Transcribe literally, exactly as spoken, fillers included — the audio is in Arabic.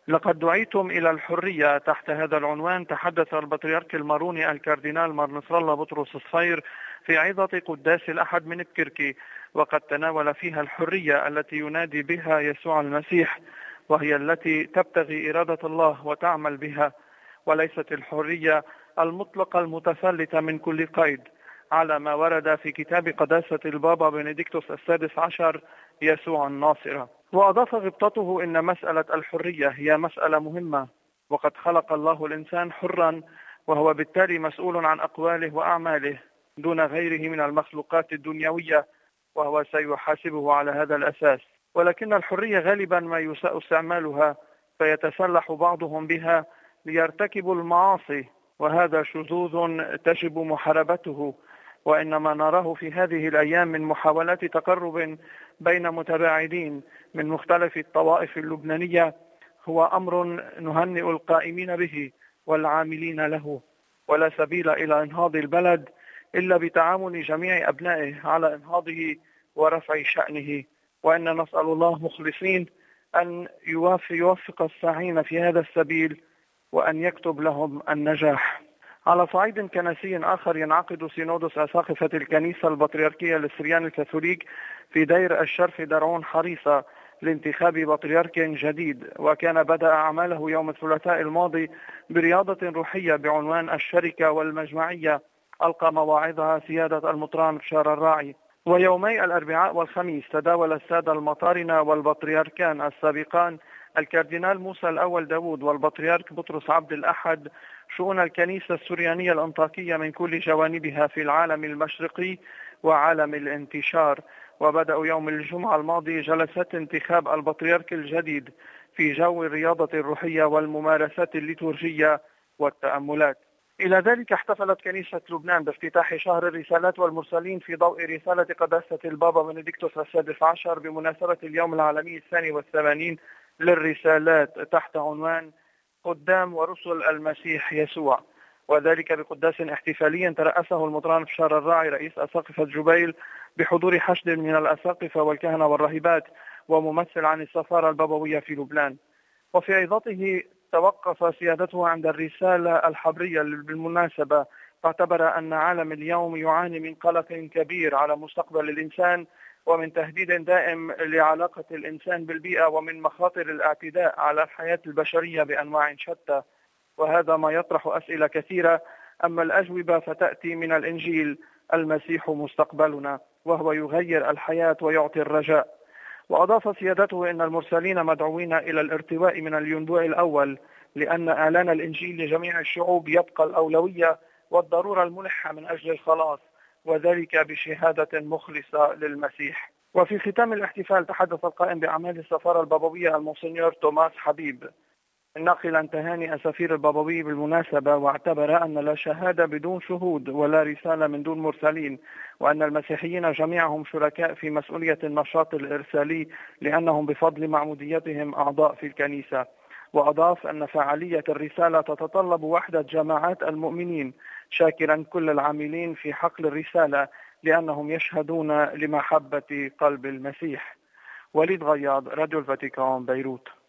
لقد دعيتم إلى الحرية. تحت هذا العنوان تحدث البطريرك الماروني الكاردينال مار نصر الله بطرس الصفير في عظة قداس الأحد من بكركي، وقد تناول فيها الحرية التي ينادي بها يسوع المسيح، وهي التي تبتغي إرادة الله وتعمل بها، وليست الحرية المطلقة المتفلتة من كل قيد، على ما ورد في كتاب قداسة البابا بنديكتوس السادس عشر يسوع الناصرة. وأضاف غبطته إن مسألة الحرية هي مسألة مهمة، وقد خلق الله الإنسان حرا، وهو بالتالي مسؤول عن أقواله وأعماله دون غيره من المخلوقات الدنيوية، وهو سيحاسبه على هذا الأساس. ولكن الحرية غالبا ما يساء استعمالها، فيتسلح بعضهم بها ليرتكبوا المعاصي، وهذا شذوذ تجب محاربته. وإنما نراه في هذه الأيام من محاولات تقرب بين متباعدين من مختلف الطوائف اللبنانية هو أمر نهنئ القائمين به والعاملين له، ولا سبيل إلى إنهاض البلد إلا بتعاون جميع أبنائه على إنهاضه ورفع شأنه. وإن نسأل الله مخلصين أن يوفق الساعين في هذا السبيل وأن يكتب لهم النجاح. على صعيد كنسي آخر، ينعقد سينودس أساقفة الكنيسة البطريركية للسريان الكاثوليك في دير الشرف درعون حريصة لانتخاب بطريرك جديد، وكان بدأ أعماله يوم الثلاثاء الماضي برياضة روحية بعنوان الشركة والمجمعية ألقى مواعظها سيادة المطران بشار الراعي. ويومي الأربعاء والخميس تداول السادة المطارنة والبطريركان السابقان الكاردينال موسى الأول داود والبطريرك بطرس عبد الأحد شؤون الكنيسة السريانية الأنطاكية من كل جوانبها في العالم المشرقي وعالم الانتشار. وبدأوا يوم الجمعة الماضي جلسات انتخاب البطريرك الجديد في جو الرياضة الروحية والممارسات الليتورجية والتأملات. إلى ذلك احتفلت كنيسة لبنان بافتتاح شهر الرسالات والمرسلين في ضوء رسالة قداسة البابا بنديكتوس السادس عشر بمناسبة اليوم العالمي الثاني والثمانين للرسالات تحت عنوان قدام ورسل المسيح يسوع، وذلك بقداس احتفالي ترأسه المطران بشار الراعي رئيس أساقفة جبيل بحضور حشد من الأساقفة والكهنة والراهبات وممثل عن السفارة البابوية في لبنان. وفي عظته توقف سيادته عند الرسالة الحبرية بالمناسبة، فاعتبر أن عالم اليوم يعاني من قلق كبير على مستقبل الإنسان ومن تهديد دائم لعلاقة الإنسان بالبيئة ومن مخاطر الاعتداء على الحياة البشرية بأنواع شتى، وهذا ما يطرح أسئلة كثيرة. أما الأجوبة فتأتي من الإنجيل: المسيح مستقبلنا، وهو يغير الحياة ويعطي الرجاء. وأضاف سيادته أن المرسلين مدعوين إلى الارتواء من الينبوع الأول، لأن إعلان الإنجيل لجميع الشعوب يبقى الأولوية والضرورة الملحة من أجل الخلاص، وذلك بشهادة مخلصة للمسيح. وفي ختام الاحتفال تحدث القائم بأعمال السفارة البابوية المونسنيور توماس حبيب ناقلا تهاني السفير البابوي بالمناسبة، واعتبر أن لا شهادة بدون شهود ولا رسالة من دون مرسلين، وأن المسيحيين جميعهم شركاء في مسؤولية النشاط الإرسالي لأنهم بفضل معموديتهم أعضاء في الكنيسة. وأضاف أن فعالية الرسالة تتطلب وحدة جماعات المؤمنين، شاكرا كل العاملين في حقل الرسالة لأنهم يشهدون لمحبة قلب المسيح. وليد غياض، راديو الفاتيكان، بيروت.